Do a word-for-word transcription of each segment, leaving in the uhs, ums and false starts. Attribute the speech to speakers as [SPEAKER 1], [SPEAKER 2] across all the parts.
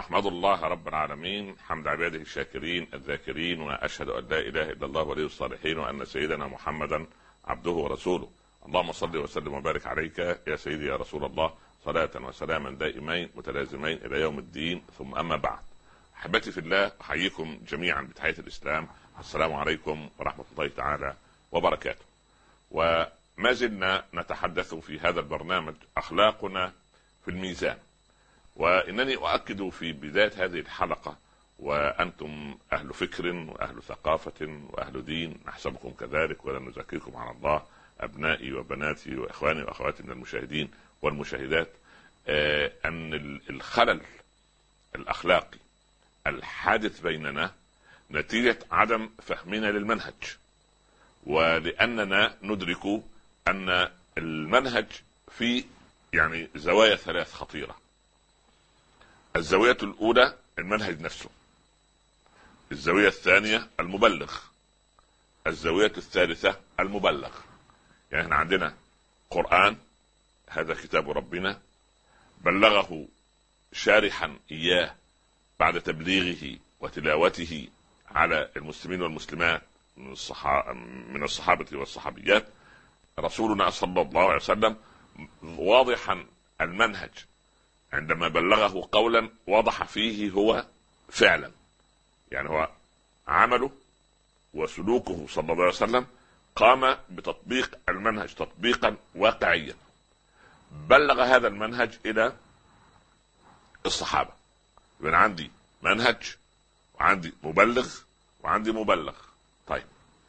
[SPEAKER 1] أحمد الله رب العالمين حمد عباده الشاكرين الذاكرين، وأشهد أن لا إله إلا الله ولي الصالحين، وأن سيدنا محمدا عبده ورسوله. اللهم صل وسلم وبارك عليك يا سيدي يا رسول الله، صلاة وسلاما دائمين متلازمين إلى يوم الدين. ثم أما بعد، أحبتي في الله، أحييكم جميعا بتحية الإسلام. السلام عليكم ورحمة الله تعالى وبركاته. وما زلنا نتحدث في هذا البرنامج أخلاقنا في الميزان، وإنني أؤكد في بداية هذه الحلقة، وأنتم أهل فكر وأهل ثقافة وأهل دين، نحسبكم كذلك ولن نزكيكم على الله، أبنائي وبناتي وإخواني وأخواتي من المشاهدين والمشاهدات، آه أن الخلل الأخلاقي الحادث بيننا نتيجة عدم فهمنا للمنهج، ولأننا ندرك أن المنهج في يعني زوايا ثلاث خطيرة. الزاوية الأولى المنهج نفسه، الزاوية الثانية المبلغ، الزاوية الثالثة المبلغ. يعني احنا عندنا قرآن، هذا كتاب ربنا، بلغه شارحا إياه بعد تبليغه وتلاوته على المسلمين والمسلمات من الصحابة, من الصحابة والصحابيات، رسولنا صلى الله عليه وسلم واضحا المنهج. عندما بلغه قولا وضح فيه هو فعلا، يعني هو عمله وسلوكه صلى الله عليه وسلم قام بتطبيق المنهج تطبيقا واقعيا. بلغ هذا المنهج إلى الصحابة. يبقى عندي منهج وعندي مبلغ وعندي مبلغ. طيب،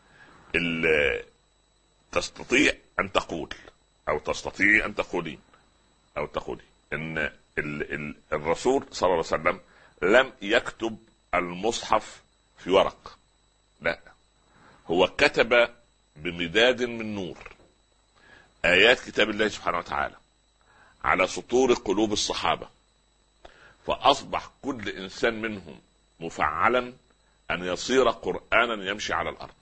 [SPEAKER 1] تستطيع أن تقول أو تستطيع أن تقولين أو تقولي إن ال ال الرسول صلى الله عليه وسلم لم يكتب المصحف في ورق، لا، هو كتب بمداد من نور آيات كتاب الله سبحانه وتعالى على سطور قلوب الصحابة، فأصبح كل إنسان منهم مفعلا أن يصير قرآنا يمشي على الأرض.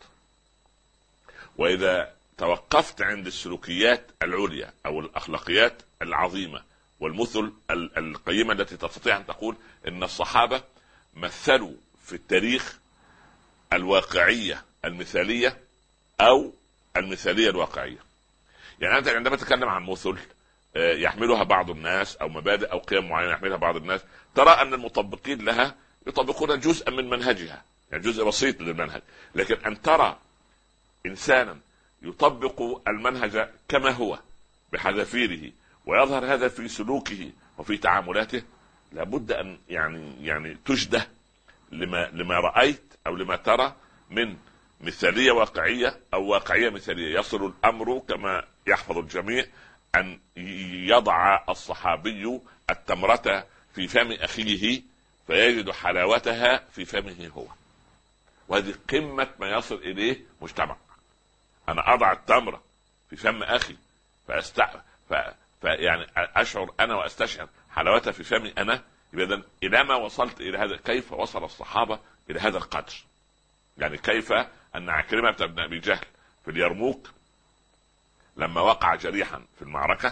[SPEAKER 1] وإذا توقفت عند السلوكيات العليا أو الأخلاقيات العظيمة والمثل القيمة التي تستطيع أن تقول إن الصحابة مثلوا في التاريخ الواقعية المثالية أو المثالية الواقعية. يعني أنت عندما تتكلم عن مثل يحملها بعض الناس أو مبادئ أو قيم معينة يحملها بعض الناس، ترى أن المطبقين لها يطبقون جزءا من منهجها، يعني جزء بسيط من المنهج. لكن أن ترى إنسانا يطبق المنهج كما هو بحذافيره ويظهر هذا في سلوكه وفي تعاملاته، لابد أن يعني يعني تجده لما لما رأيت أو لما ترى من مثالية واقعية أو واقعية مثالية. يصل الأمر كما يحفظ الجميع أن يضع الصحابي التمرة في فم أخيه فيجد حلاوتها في فمه هو، وهذه قمة ما يصل إليه مجتمع. أنا أضع التمرة في فم أخي فأستع ف... فيعني أشعر أنا وأستشعر حلاوتها في فمي أنا. إذا إلى ما وصلت إلى هذا، كيف وصل الصحابة إلى هذا القدر؟ يعني كيف أن عكرمة بن أبي جهل في اليرموك لما وقع جريحا في المعركة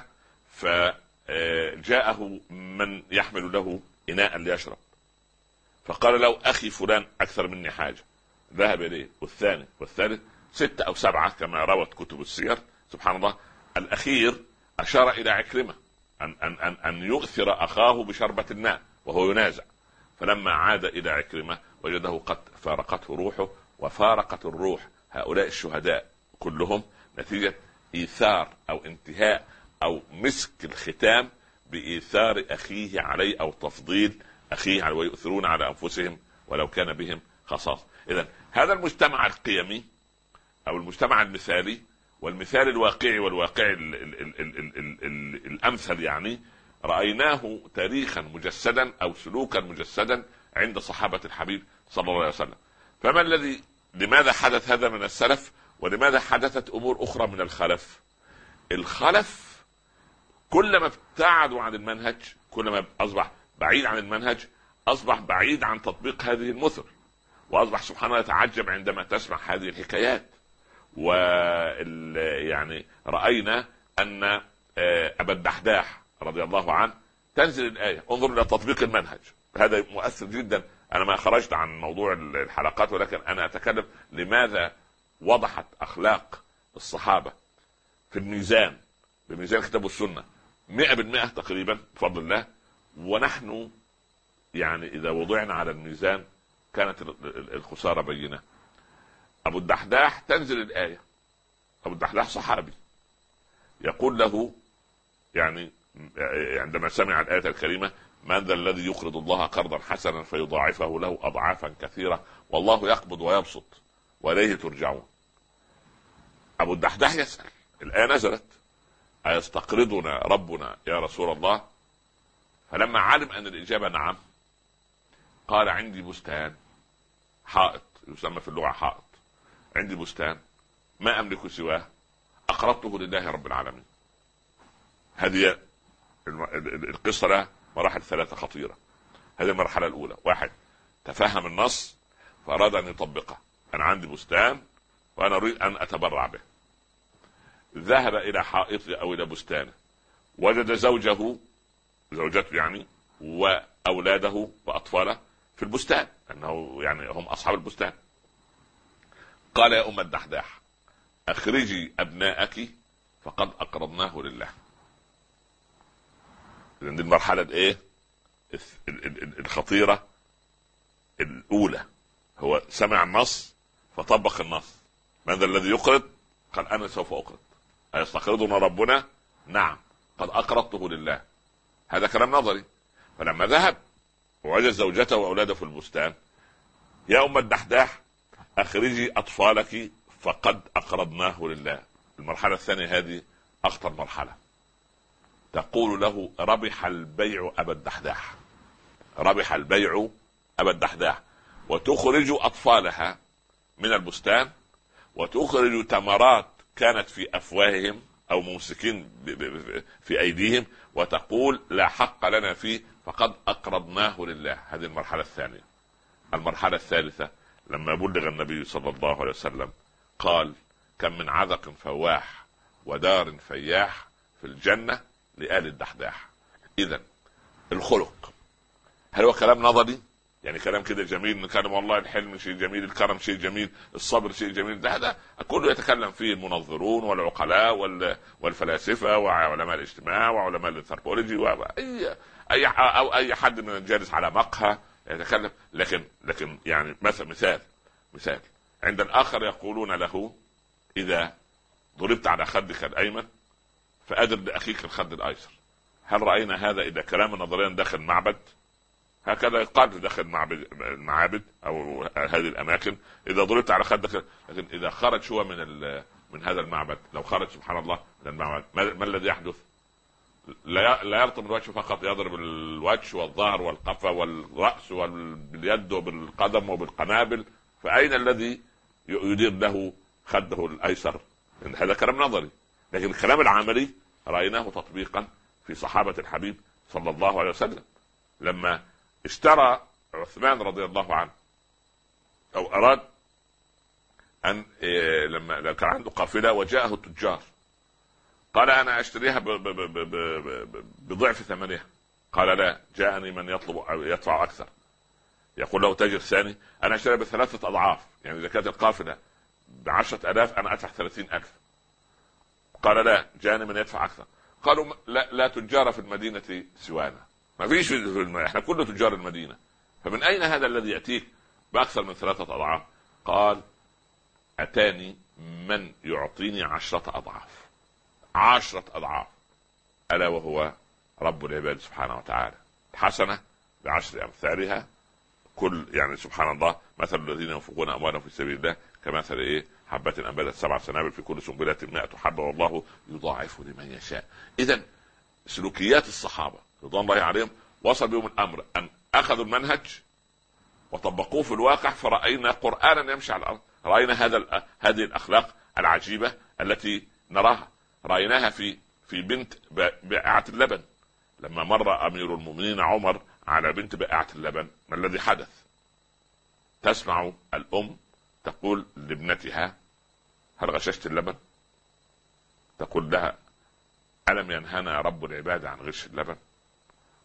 [SPEAKER 1] فجاءه من يحمل له إناء ليشرب، فقال له أخي فلان أكثر مني حاجة، ذهب إليه والثاني والثالث، ستة أو سبعة كما روت كتب السير. سبحان الله، الأخير أشار إلى عكرمة أن, أن, أن, أن يؤثر أخاه بشربة الماء وهو ينازع. فلما عاد إلى عكرمة وجده قد فارقته روحه، وفارقت الروح هؤلاء الشهداء كلهم نتيجة إيثار أو انتهاء أو مسك الختام بإيثار أخيه عليه أو تفضيل أخيه عليه، ويؤثرون على أنفسهم ولو كان بهم خصاص. إذن هذا المجتمع القيمي أو المجتمع المثالي والمثال الواقعي والواقعي ال ال ال ال ال ال ال الأمثل، يعني رأيناه تاريخا مجسدا أو سلوكا مجسدا عند صحابة الحبيب صلى الله عليه وسلم. فما الذي لماذا حدث هذا من السلف ولماذا حدثت أمور أخرى من الخلف؟ الخلف كلما ابتعدوا عن المنهج، كلما أصبح بعيد عن المنهج، أصبح بعيد عن تطبيق هذه المثل، وأصبح سبحانه يتعجب عندما تسمع هذه الحكايات. ويعني رأينا أن أبا الدحداح رضي الله عنه تنزل الآية. انظر إلى تطبيق المنهج، هذا مؤثر جدا. أنا ما خرجت عن موضوع الحلقات، ولكن أنا أتكلم لماذا وضحت أخلاق الصحابة في الميزان، بميزان كتاب السنة مئة بالمئة تقريبا بفضل الله. ونحن يعني إذا وضعنا على الميزان كانت الخسارة بينة. أبو الدحداح تنزل الآية، أبو الدحداح صحابي، يقول له يعني عندما سمع الآية الكريمة: من ذا الذي يقرض الله قرضا حسنا فيضاعفه له أضعافا كثيرة والله يقبض ويبسط وإليه ترجعون. أبو الدحداح يسأل، الآية نزلت: أيستقرضنا ربنا يا رسول الله؟ فلما علم أن الإجابة نعم قال: عندي بستان، حائط يسمى في اللغة حائط، عندي بستان ما أملك سواه، أقرضته لله رب العالمين. هذه القصة لها مراحل ثلاثة خطيرة. هذه المرحلة الأولى: واحد، تفهم النص فأراد أن يطبقه. أنا عندي بستان وأنا أريد أن أتبرع به. ذهب إلى حائطه أو إلى بستانه، وجد زوجه، زوجته يعني، وأولاده وأطفاله في البستان، أنه يعني هم أصحاب البستان. قال: يا أم الدحداح أخرجي أبناءك فقد أقرضناه لله. دي المرحلة إيه الخطيرة الأولى. هو سمع النص فطبق النص. من ذا الذي يقرض؟ قال: أنا سوف أقرض. أيستقرضنا ربنا؟ نعم، قد أقرضته لله. هذا كلام نظري. فلما ذهب ووجد زوجته وأولاده في البستان: يا أم الدحداح أخرجي أطفالك فقد أقرضناه لله. المرحلة الثانية هذه أخطر مرحلة. تقول له: ربح البيع أبا الدحداح، ربح البيع أبا الدحداح. وتخرج أطفالها من البستان، وتخرج تمرات كانت في أفواههم أو ممسكين في أيديهم، وتقول: لا حق لنا فيه فقد أقرضناه لله. هذه المرحلة الثانية. المرحلة الثالثة لما بلغ النبي صلى الله عليه وسلم قال: كم من عذق فواح ودار فياح في الجنة لآل الدحداح. إذن الخلق، هل هو كلام نظري يعني كلام كده جميل، نتكلم والله الحلم شيء جميل، الكرم شيء جميل، الصبر شيء جميل، ده هذا كله يتكلم فيه المنظرون والعقلاء والفلاسفة وعلماء الاجتماع وعلماء الانثروبولوجي واي اي او اي حد من الجالس على مقهى يتكلم. لكن لكن يعني مثلا مثال مثال عند الآخر يقولون له: إذا ضربت على خدك الأيمن فأدر لأخيك الخد الأيسر. هل رأينا هذا إذا كلام نظريا داخل معبد؟ هكذا يقال داخل المعابد أو هذه الأماكن: إذا ضربت على خدك. لكن إذا خرج هو من من هذا المعبد، لو خرج سبحان الله من المعبد، ما الذي يحدث؟ لا لا يرطب الوجه فقط، يضرب الوجه والظهر والقفا والرأس واليد وبالقدم وبالقنابل. فأين الذي يدير له خده الأيسر؟ هذا كلام نظري. لكن الكلام العملي رأيناه تطبيقا في صحابة الحبيب صلى الله عليه وسلم. لما اشترى عثمان رضي الله عنه أو أراد أن إيه لما كان عنده قافلة وجاءه التجار، قال: أنا أشتريها بضعف ثمنها. قال: لا، جاءني من يطلب يدفع أكثر. يقول له تاجر ثاني: أنا أشتريها بثلاثة أضعاف، يعني إذا كانت القافلة بعشرة ألاف أنا أدفع ثلاثين ألف. قال: لا، جاءني من يدفع أكثر. قالوا: لا, لا تجار في المدينة سوانا، ما فيش في الم... احنا كل تجار المدينة، فمن أين هذا الذي يأتيك بأكثر من ثلاثة أضعاف؟ قال: أتاني من يعطيني عشرة أضعاف، عشرة أضعاف، ألا وهو رب العباد سبحانه وتعالى. حسنة بعشر أمثالها. كل يعني سبحان الله، مثل الذين ينفقون أموالهم في سبيل الله كمثل إيه حبة أنبتت سبع سنابل في كل سنبلة مائة حبة والله يضاعف لمن يشاء. إذن سلوكيات الصحابة رضوان الله عليهم وصل بهم الأمر أن أخذوا المنهج وطبقوه في الواقع، فرأينا قرآنا يمشي على الأرض. رأينا هذا هذه الأخلاق العجيبة التي نراها، رأيناها في في بنت بائعة اللبن. لما مر أمير المؤمنين عمر على بنت بائعة اللبن، ما الذي حدث؟ تسمع الأم تقول لابنتها: هل غششت اللبن؟ تقول لها: ألم ينهنا رب العباد عن غش اللبن؟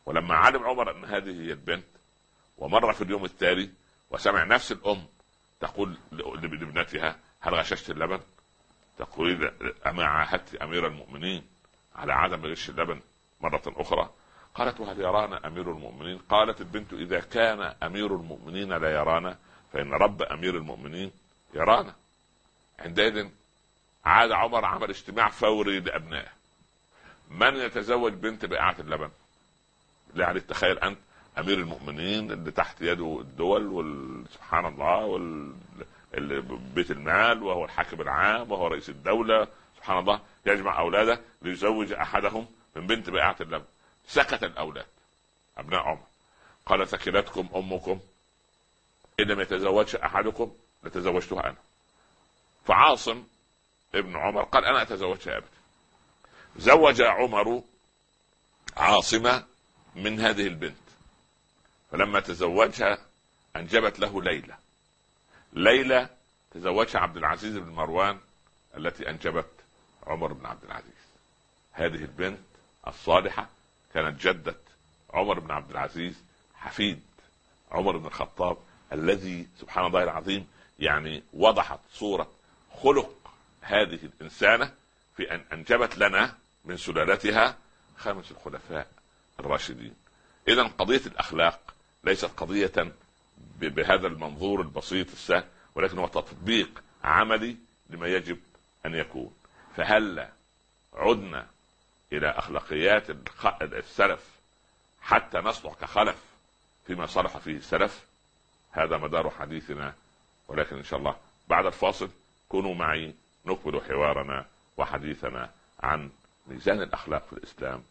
[SPEAKER 1] ولما علم عمر ان هذه هي البنت، ومر في اليوم التالي وسمع نفس الام تقول لابنتها: هل غششت اللبن؟ تقول: اما عاهدت امير المؤمنين على عدم غش اللبن مرة اخرى؟ قالت: وهل يرانا امير المؤمنين؟ قالت البنت: اذا كان امير المؤمنين لا يرانا فان رب امير المؤمنين يرانا. عندئذ عاد عمر عمل اجتماع فوري لابنائه: من يتزوج بنت بائعة اللبن؟ يعني تخيل انت امير المؤمنين اللي تحت يده الدول وسبحان الله والبيت المال، وهو الحاكم العام وهو رئيس الدولة، سبحان الله، يجمع اولاده ليزوج احدهم من بنت بائعة اللبن. سكت الاولاد ابناء عمر. قال: ثكلتكم امكم، ان لم يتزوجش احدكم لتزوجتها انا. فعاصم ابن عمر قال: انا اتزوجها يا ابني. زوج عمر عاصمة من هذه البنت، فلما تزوجها انجبت له ليلى. ليلى تزوجها عبد العزيز بن مروان التي انجبت عمر بن عبد العزيز. هذه البنت الصالحة كانت جدة عمر بن عبد العزيز، حفيد عمر بن الخطاب، الذي سبحان الله العظيم يعني وضحت صورة خلق هذه الإنسانة في أن أنجبت لنا من سلالتها خامس الخلفاء الراشدين. إذن قضية الأخلاق ليست قضية بهذا المنظور البسيط السهل، ولكن هو تطبيق عملي لما يجب أن يكون. فهل عدنا إلى أخلاقيات السلف حتى نصلح كخلف فيما صلح فيه السلف؟ هذا مدار حديثنا، ولكن إن شاء الله بعد الفاصل كونوا معي نكمل حوارنا وحديثنا عن ميزان الأخلاق في الإسلام.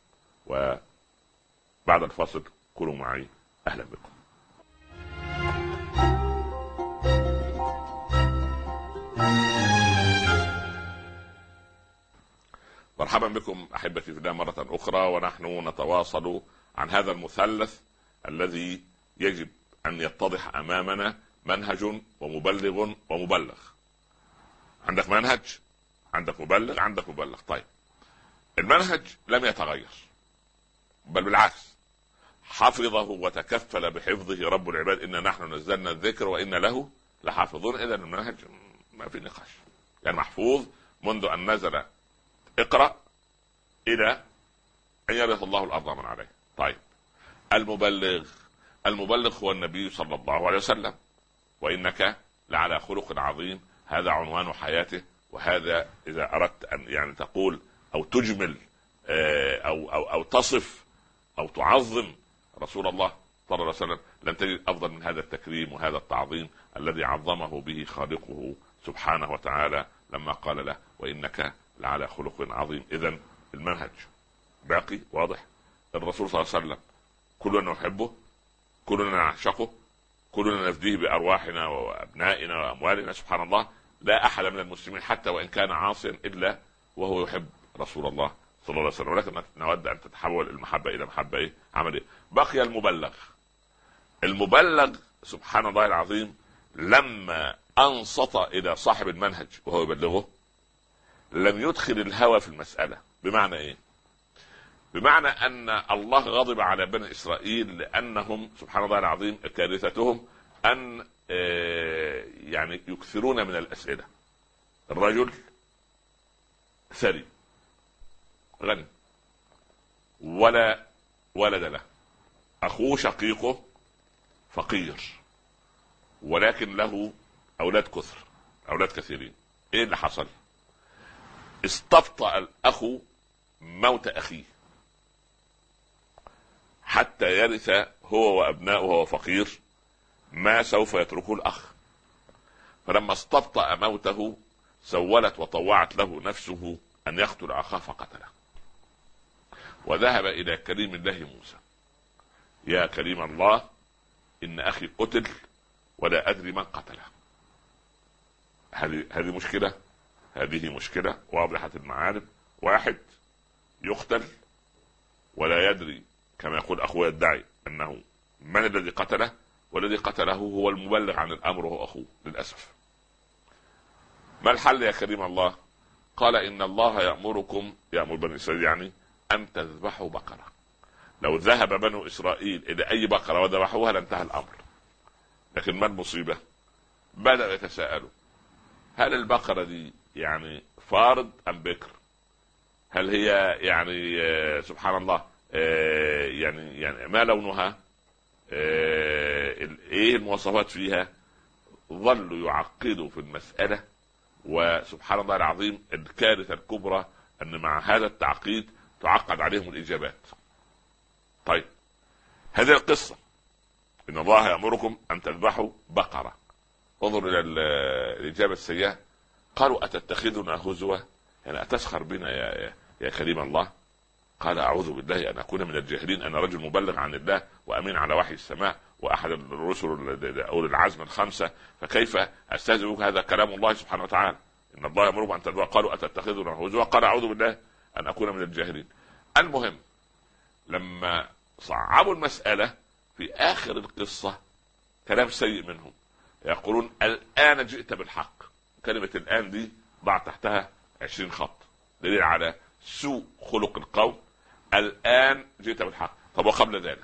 [SPEAKER 1] وبعد الفاصل كونوا معي. أهلا بكم. مرحبا بكم أحبتي في الله مرة أخرى، ونحن نتواصل عن هذا المثلث الذي يجب أن يتضح أمامنا: منهج ومبلغ ومبلغ. عندك منهج، عندك مبلغ، عندك مبلغ. طيب، المنهج لم يتغير، بل بالعكس حفظه وتكفل بحفظه رب العباد: إنا نحن نزلنا الذكر وإنا له لحافظون. إذا المنهج ما في نقاش، يعني محفوظ منذ أن نزل اقرأ إلى أن يرث الله الأرض من عليه. طيب، المبلغ المبلغ هو النبي صلى الله عليه وسلم: وإنك لعلى خلق عظيم. هذا عنوان حياته. وهذا إذا أردت أن يعني تقول أو تجمل أو أو أو تصف أو تعظم رسول الله صلى الله عليه وسلم، لن تجد أفضل من هذا التكريم وهذا التعظيم الذي عظمه به خالقه سبحانه وتعالى لما قال له: وإنك لعلى خلق عظيم. إذن المنهج باقي واضح. الرسول صلى الله عليه وسلم كلنا نحبه، كلنا نعشقه، كلنا نفديه بأرواحنا وأبنائنا وأموالنا. سبحان الله، لا أحد من المسلمين حتى وإن كان عاصيا إلا وهو يحب رسول الله صلى الله عليه وسلم، ولكن نود أن تتحول المحبة إلى محبة إيه؟ عملية. بقي المبلغ. المبلغ سبحان الله العظيم لما أنصت إلى صاحب المنهج وهو يبلغه لم يدخل الهوى في المسألة. بمعنى إيه؟ بمعنى أن الله غضب على بني إسرائيل لأنهم سبحان الله العظيم كارثتهم أن يعني يكثرون من الأسئلة. الرجل ثري غني ولا ولد له، أخوه شقيقه فقير ولكن له أولاد كثر، أولاد كثيرين. إيه اللي حصل؟ استبطأ الأخ موت أخيه حتى يرث هو وأبناؤه وهو فقير ما سوف يتركه الأخ. فلما استبطأ موته سولت وطوعت له نفسه أن يقتل أخاه فقتله، وذهب إلى كريم الله موسى: يا كريم الله، إن أخي قتل ولا أدري من قتله. هذه هذه مشكلة، هذه مشكلة واضحة المعالم. واحد يقتل ولا يدري كما يقول أخوه يدعي أنه من الذي قتله، والذي قتله هو المبلغ عن الأمر وهو أخوه للأسف. ما الحل يا كريم الله؟ قال: إن الله يأمركم، يأمر بني إسرائيل يعني، أن تذبحوا بقرة. لو ذهب بنو إسرائيل إلى أي بقرة وذبحوها لانتهى الأمر. لكن ما المصيبة؟ بدأوا يتساءلوا هل البقرة دي يعني فارض أم بكر؟ هل هي يعني آه سبحان الله آه يعني يعني ما لونها؟ آه ايه المواصفات فيها؟ ظلوا يعقدوا في المسألة. وسبحان الله العظيم الكارثة الكبرى أن مع هذا التعقيد تعقد عليهم الإجابات. طيب هذه القصة إن الله يأمركم أن تذبحوا بقرة. انظر إلى الإجابة السيئة. قالوا أتتخذنا هزوا؟ يعني أتسخر بنا يا, يا كريم الله؟ قال أعوذ بالله أن أكون من الجاهلين. أنا رجل مبلغ عن الله وأمين على وحي السماء وأحد الرسل أولي العزم الخمسة، فكيف أستهزئ؟ هذا كلام الله سبحانه وتعالى. إن الله يأمركم أن تذبحوا. قالوا أتتخذنا هزوا؟ قال أعوذ بالله أن أكون من الجاهلين. المهم لما صعبوا المسألة في آخر القصة كلام سيء منهم، يقولون الآن جئت بالحق. كلمة الآن دي ضع تحتها عشرين خط، دليل على سوء خلق القوم. الآن جئت بالحق. طب وقبل ذلك؟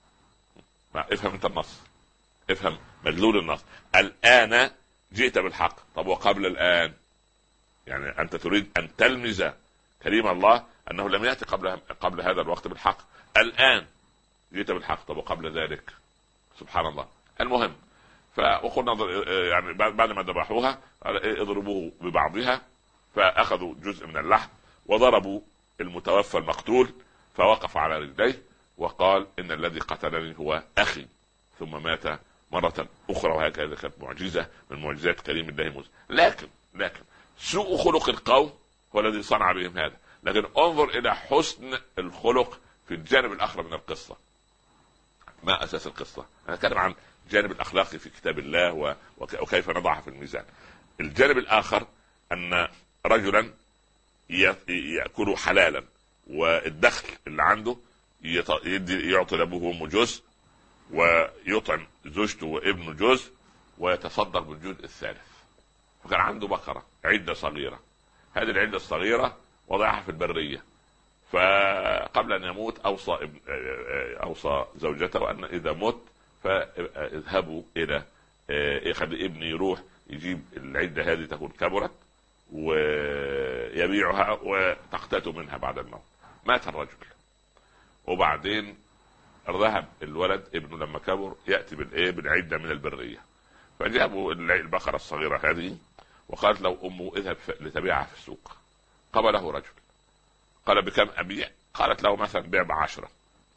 [SPEAKER 1] افهم انت النص، افهم مدلول النص. الآن جئت بالحق. طب وقبل الآن؟ يعني أنت تريد أن تلمز كريم الله أنه لم يأتي قبل قبل هذا الوقت بالحق. الآن جئت بالحق. طب وقبل ذلك؟ سبحان الله. المهم فقلنا يعني بعد ما ذبحوها اضربوه ببعضها، فأخذوا جزء من اللحم وضربوا المتوفى المقتول، فوقف على رجليه وقال إن الذي قتلني هو أخي، ثم مات مرة أخرى. وهكذا كانت معجزة من معجزات كريم الله موسى. لكن لكن سوء خلق القوم هو الذي صنع بهم هذا. لكن انظر إلى حسن الخلق في الجانب الآخر من القصة. ما أساس القصة؟ أنا أتكلم عن الجانب الأخلاقي في كتاب الله وكيف نضعها في الميزان. الجانب الآخر أن رجلا يأكل حلالا والدخل اللي عنده يدي يعطي لأبوه وأمه جزء، ويطعم زوجته وابنه جزء، ويتصدق بالجزء الثالث. فكان عنده بقرة عدة صغيرة. هذه العدة الصغيرة وضعها في البرية، فقبل أن يموت أوصى ابن أوصى زوجته أن إذا مت فاذهبوا إلى يخلي ابني يروح يجيب العدة هذه تكون كبرت ويبيعها وتقتات منها بعد الموت. مات الرجل، وبعدين ذهب الولد ابنه لما كبر يأتي بالإيه بالعدة من البرية، فجابوا البقرة الصغيرة هذه وقالت له أمه اذهب لتبيعها في السوق. قبله رجل قال بكم أبيع؟ قالت له مثلا بيع بعشرة.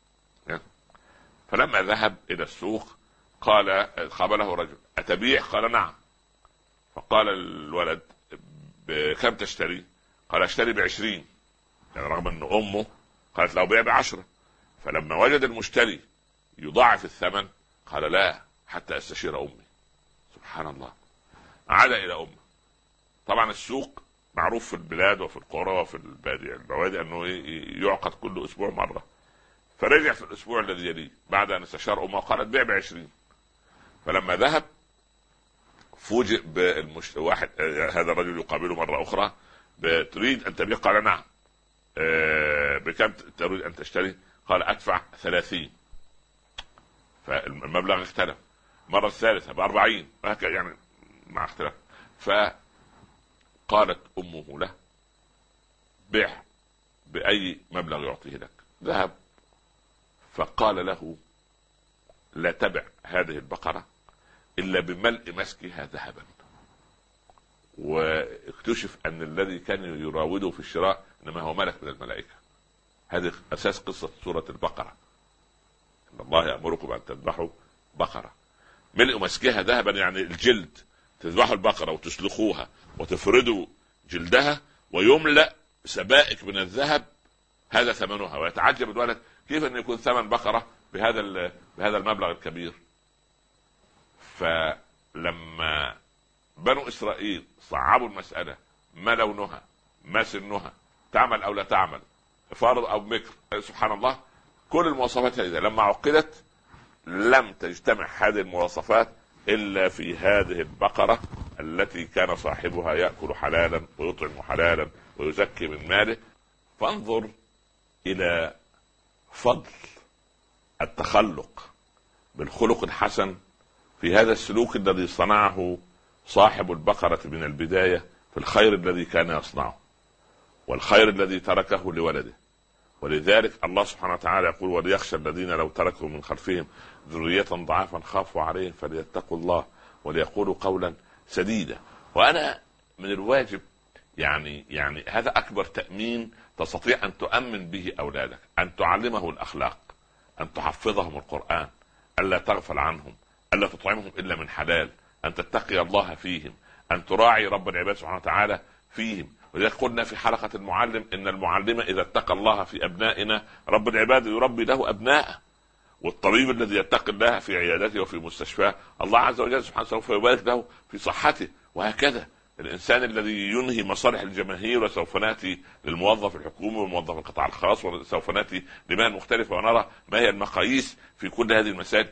[SPEAKER 1] فلما ذهب إلى السوق قال قابله رجل أتبيع؟ قال نعم. فقال الولد بكم تشتري؟ قال اشتري بعشرين، يعني رغم أن أمه قالت له بيع بعشرة. فلما وجد المشتري يضاعف الثمن قال لا حتى استشير أمي. سبحان الله. عاد إلى أمه. طبعا السوق معروف في البلاد وفي القرى وفي البادية البوادي أنه يعقد كل أسبوع مرة. فرجع في الأسبوع الذي يليه بعد أن استشار أمه قالت بيع بعشرين. فلما ذهب فوجئ بالمش... واحد هذا الرجل يقابله مرة أخرى تريد أن تبيع؟ قال نعم. أه... بكم تريد أن تشتري؟ قال أدفع ثلاثين. فالمبلغ اختلف. مرة الثالثة بأربعين، هكذا يعني مع اختلاف. فقالت أمه له بيع بأي مبلغ يعطيه لك. ذهب فقال له لا تبع هذه البقرة إلا بملء مسكها ذهبا. واكتشف أن الذي كان يراوده في الشراء إنما هو ملك من الملائكة. هذه أساس قصة سورة البقرة. إن الله يأمركم أن تذبحوا بقرة ملء مسكها ذهبا، يعني الجلد. تذبحوا البقرة وتسلخوها وتفردوا جلدها ويملأ سبائك من الذهب، هذا ثمنها. ويتعجب الولد كيف أن يكون ثمن بقرة بهذا بهذا المبلغ الكبير. فلما بنو إسرائيل صعبوا المسألة ما لونها ما سنها تعمل أو لا تعمل فارض أو بكر، سبحان الله، كل المواصفات هذه لما عقدت لم تجتمع هذه المواصفات إلا في هذه البقرة التي كان صاحبها يأكل حلالا ويطعم حلالا ويزكي من ماله. فانظر إلى فضل التخلق بالخلق الحسن في هذا السلوك الذي صنعه صاحب البقرة من البداية في الخير الذي كان يصنعه والخير الذي تركه لولده. ولذلك الله سبحانه وتعالى يقول: وليخشى الذين لو تركوا من خلفهم ذرية ضعافا خافوا عليهم فليتقوا الله وليقولوا قولا سديدا. وأنا من الواجب يعني يعني هذا أكبر تأمين تستطيع أن تؤمن به أولادك، أن تعلمه الأخلاق، أن تحفظهم القرآن، ألا تغفل عنهم، ألا تطعمهم إلا من حلال، أن تتقي الله فيهم، أن تراعي رب العباد سبحانه وتعالى فيهم. ولذلك قلنا في حلقة المعلم إن المعلم إذا اتقى الله في أبنائنا رب العباد يربي له أبناءه، والطبيب الذي يتقي الله في عيادته وفي مستشفاه الله عز وجل سبحانه سوف يبارك له في صحته. وهكذا الإنسان الذي ينهي مصالح الجماهير وسوف نأتي للموظف الحكومي وموظف القطاع الخاص وسوف نأتي لمهن مختلفة ونرى ما هي المقاييس في كل هذه المسائل.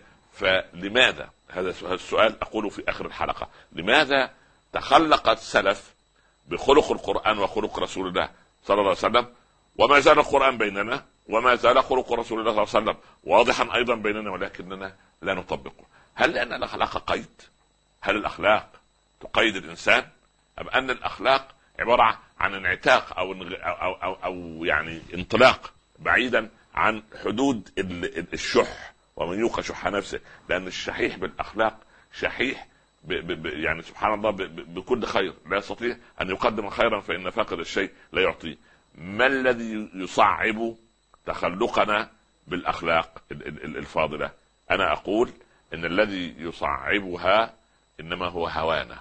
[SPEAKER 1] فلماذا هذا السؤال أقوله في آخر الحلقة: لماذا تخلق السلف بخلق القرآن وخلق رسول الله صلى الله عليه وسلم، وما زال القرآن بيننا وما زال خلق رسول الله صلى الله عليه وسلم واضحا أيضا بيننا ولكننا لا نطبقه؟ هل لأن الأخلاق قيد؟ هل الأخلاق تقيد الإنسان؟ أم أن الأخلاق عبارة عن انعتاق أو, أو, أو, أو يعني انطلاق بعيدا عن حدود الشح، ومن يوق شح نفسه؟ لأن الشحيح بالأخلاق شحيح ب ب يعني سبحان الله ب ب بكل خير، لا يستطيع أن يقدم خيرا فإن فاقد الشيء لا يعطيه. ما الذي يصعب تخلقنا بالأخلاق الفاضلة؟ أنا أقول إن الذي يصعبها إنما هو هوانا.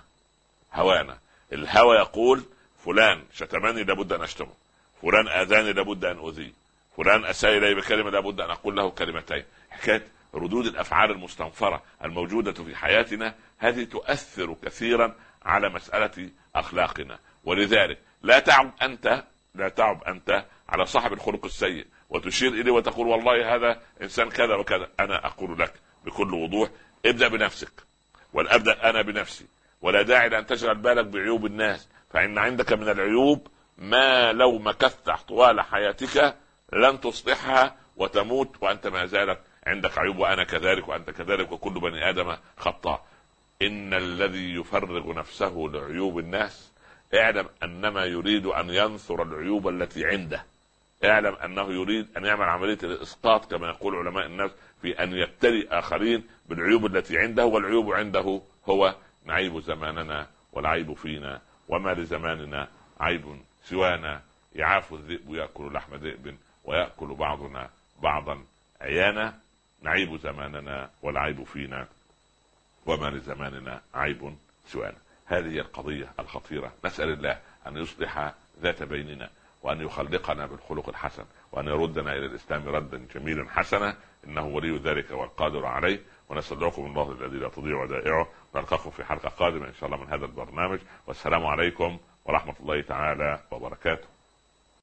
[SPEAKER 1] هوانا الهوى يقول: فلان شتمني لابد أن أشتمه، فلان آذاني لابد أن أذيه، فلان أساء إلي بكلمة لابد أن أقول له كلمتين. حكاية ردود الأفعال المستنفرة الموجودة في حياتنا هذه تؤثر كثيرا على مسألة أخلاقنا. ولذلك لا تعب أنت لا تعب أنت على صاحب الخلق السيء وتشير إليه وتقول والله هذا إنسان كذا وكذا. أنا أقول لك بكل وضوح: ابدأ بنفسك، والأبدأ أنا بنفسي، ولا داعي لأن تشغل بالك بعيوب الناس، فإن عندك من العيوب ما لو مكثت طوال حياتك لن تصلحها وتموت وأنت ما زالت عندك عيوب، وأنا كذلك وأنت كذلك وكل بني آدم خطاء. إن الذي يفرغ نفسه لعيوب الناس اعلم أنما يريد أن ينثر العيوب التي عنده، اعلم أنه يريد أن يعمل عملية الإسقاط كما يقول علماء النفس، في أن يبتلي آخرين بالعيوب التي عنده، والعيوب عنده هو نعيب زماننا والعيب فينا، وما لزماننا عيب سوانا، يعاف الذئب يأكل لحم ذئب ويأكل بعضنا بعضا عيانا، نعيب زماننا والعيب فينا وما لزماننا عيب سوانا. هذه هي القضية الخطيرة. نسأل الله أن يصلح ذات بيننا، وأن يخلقنا بالخلق الحسن، وأن يردنا إلى الإسلام ردا جميلا حسنا، إنه ولي ذلك والقادر عليه. ونستودعكم الله الذي لا تضيع ودائعه، ونلقاكم في حلقة قادمة إن شاء الله من هذا البرنامج، والسلام عليكم ورحمة الله تعالى وبركاته.